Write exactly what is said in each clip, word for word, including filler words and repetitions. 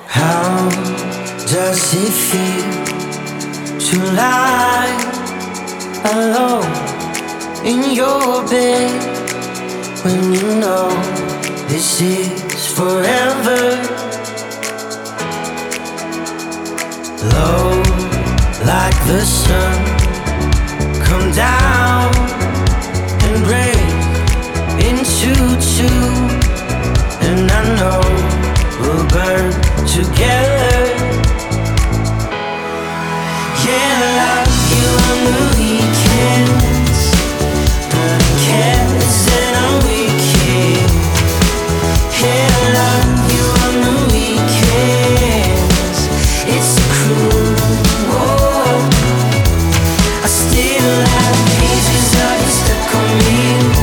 How does it feel to lie alone in your bed when you know this is forever? Low like the sun, come down and break into two, and I know we'll burn together. Yeah, I love you on the weekends, but I can't listen on weekend. Yeah, I love you on the weekends. It's a cruel war. I still have pieces of you stuck on me,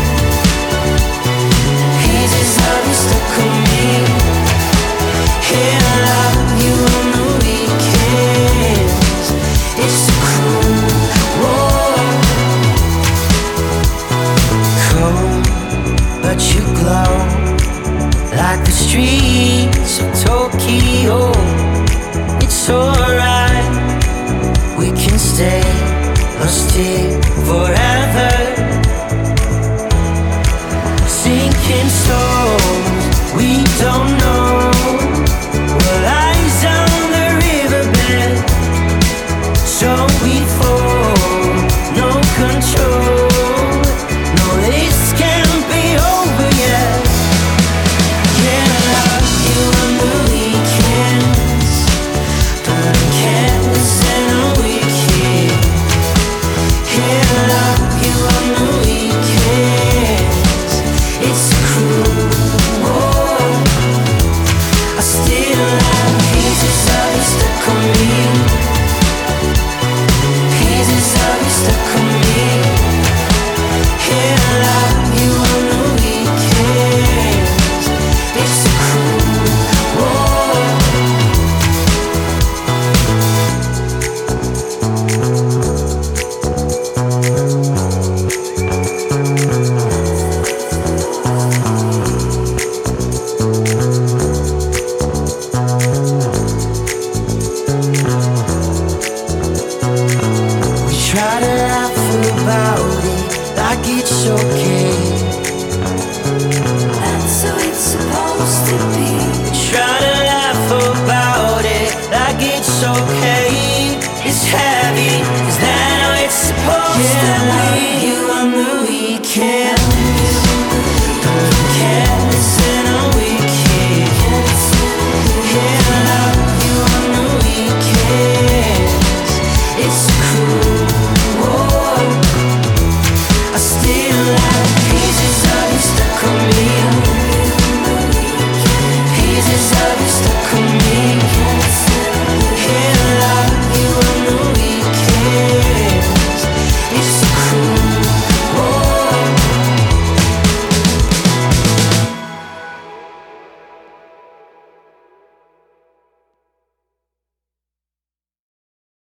pieces of you stuck on me. Yeah, I love you on the weekends. It's a cruel war. Cold, but you glow like the streets of Tokyo. It's alright, we can stay lost here forever. Sinking souls, we don't know